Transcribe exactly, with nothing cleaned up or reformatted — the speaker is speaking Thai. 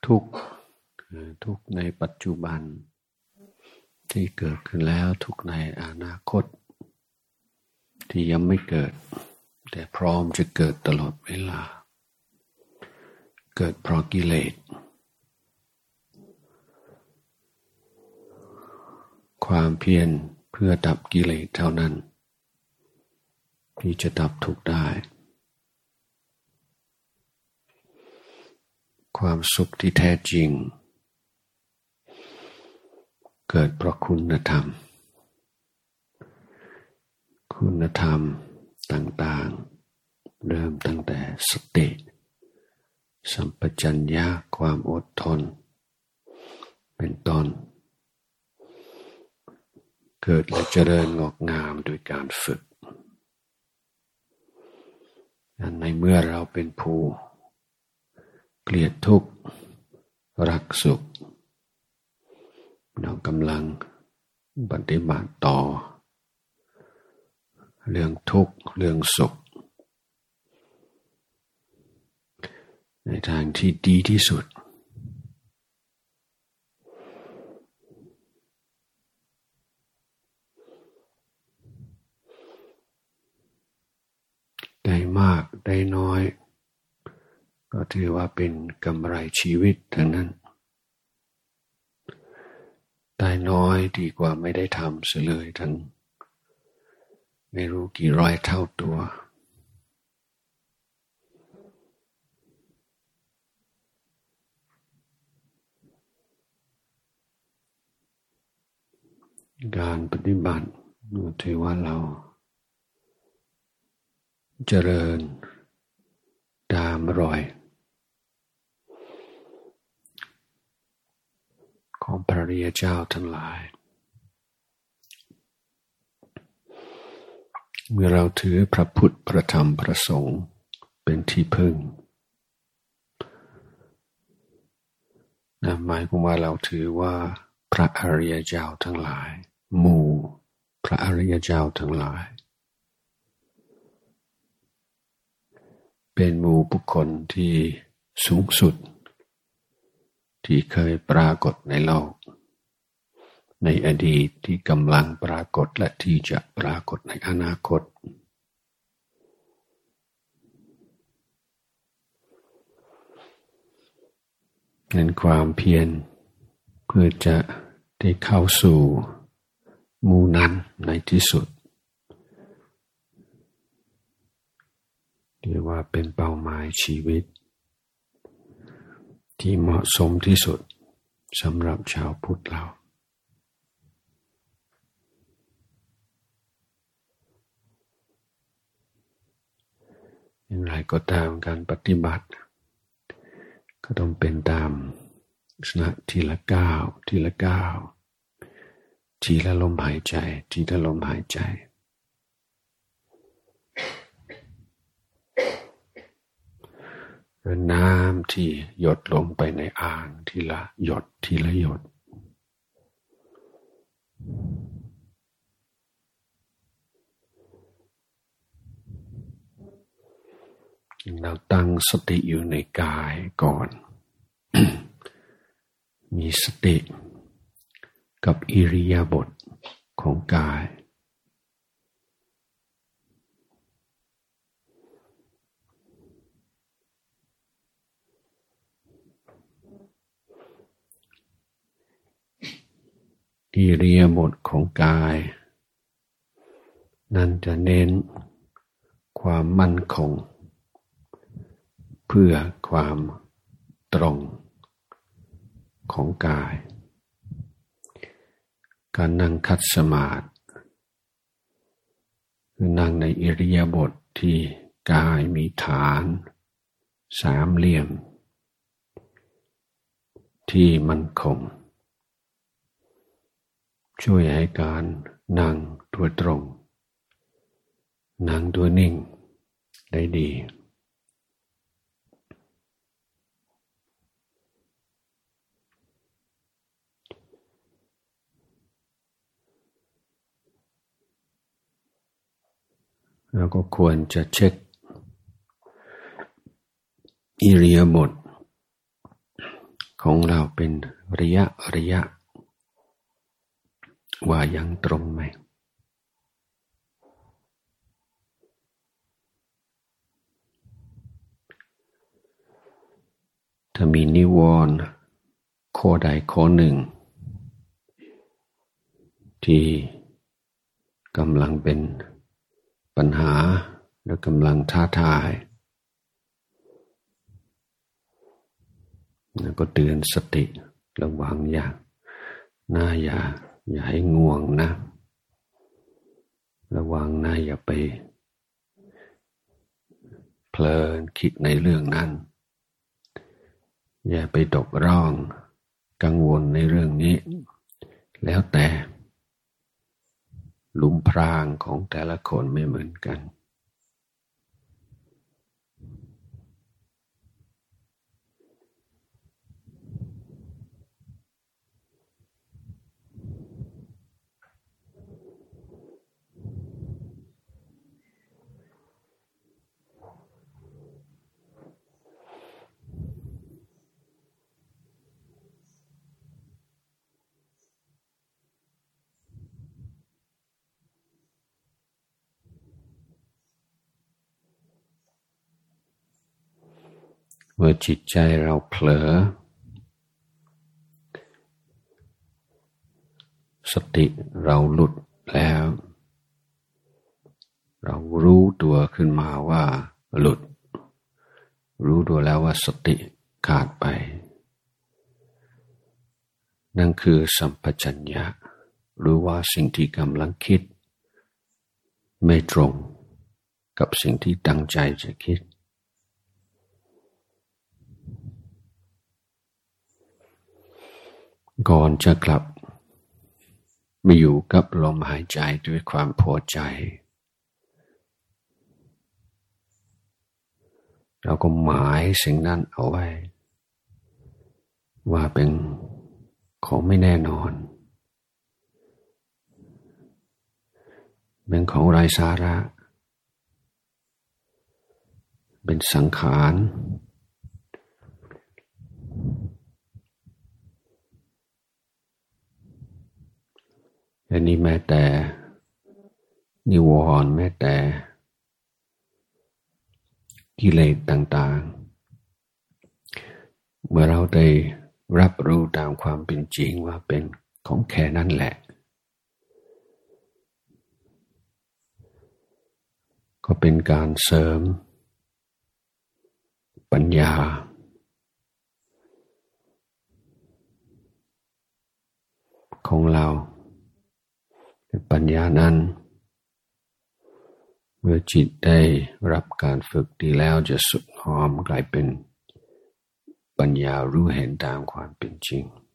ทุกข์ทุกข์ในปัจจุบันที่เกิดขึ้นแล้วทุกข์ในอนาคตที่ยังไม่เกิดแต่พร้อมจะเกิดตลอดเวลาเกิดเพราะกิเลสความเพียรเพื่อดับกิเลสเท่านั้นที่จะดับทุกข์ได้ความสุขที่แท้จริงเกิดเพราะคุณธรรมคุณธรรมต่างๆเริ่มตั้งแต่สติสัมปชัญญะความอดทนเป็นต้นเกิดและเจริญงอกงามโดยการฝึกในเมื่อเราเป็นผู้เกลียดทุกข์รักสุขเรากำลังปฏิบัติต่อเรื่องทุกข์เรื่องสุขในทางที่ดีที่สุดได้มากได้น้อยก็ถือว่าเป็นกำไรชีวิตทั้งนั้นได้น้อยดีกว่าไม่ได้ทำเสียเลยทั้งไม่รู้กี่ร้อยเท่าตัวการปฏิบัติถือว่าเราเจริญตามรอยของพระริยเจ้าทั้งหลายเมื่อเราถือพระพุทธพระธรรมพระสงฆ์เป็นที่พึ่งนั่นหมายความว่าเราถือว่าพระอริยเจ้าทั้งหลายหมู่พระอริยเจ้าทั้งหลายเป็นหมู่บุคคลที่สูงสุดที่เคยปรากฏในโลกในอดีตที่กำลังปรากฏและที่จะปรากฏในอนาคตนั้นความเพียรเพื่อจะได้เข้าสู่หมู่นั้นในที่สุดเรียกว่าเป็นเป้าหมายชีวิตที่เหมาะสมที่สุดสำหรับชาวพุทธเราอย่างไรก็ตามการปฏิบัติก็ต้องเป็นตามสนะทีละก้าวทีละก้าวทีละลมหายใจทีละลมหายใจน้ำที่หยดลงไปในอ่างทีละหยดทีละหยดเราตั้งสติอยู่ในกายก่อน มีสติกับอิริยาบถของกายอิริยาบถของกายนั่นจะเน้นความมั่นคงเพื่อความตรงของกายการนั่งคัดสมาธิคือนั่งในอิริยาบถที่กายมีฐานสามเหลี่ยมที่มั่นคงช่วยให้การนั่งตัวตรงนั่งตัวนิ่งได้ดีเราก็ควรจะเช็คอิริยาบถของเราเป็นระยะระยะว่ายังตรงไหมถ้ามีนิวรณ์ข้อใดข้อหนึ่งที่กำลังเป็นปัญหาและกำลังท้าทายแล้วก็เตือนสติระวังอย่าหน้าอย่าอย่าให้ง่วงนะระวังนะอย่าไปเพลินคิดในเรื่องนั้นอย่าไปตกร่องกังวลในเรื่องนี้แล้วแต่หลุมพรางของแต่ละคนไม่เหมือนกันเมื่อจิตใจเราเผลอสติเราหลุดแล้วเรารู้ตัวขึ้นมาว่าหลุดรู้ตัวแล้วว่าสติขาดไปนั่นคือสัมปชัญญะรู้ว่าสิ่งที่กำลังคิดไม่ตรงกับสิ่งที่ตั้งใจจะคิดก่อนจะกลับมาอยู่กับลมหายใจด้วยความพอใจเราก็หมายสิ่งนั้นเอาไว้ว่าเป็นของไม่แน่นอนเป็นของไร้สาระเป็นสังขารอันนี้แม้แต่นิวรณ์แม้แต่กิเลสต่างๆเมื่อเราได้รับรู้ตามความเป็นจริงว่าเป็นของแค่นั้นแหละก็เป็นการเสริมปัญญาของเราปัญญานั้นเมื่อจิตได้รับการฝึกดีแล้วจะสุดหอมกลายเป็นปัญญารู้เห็นตามความเป็นจริง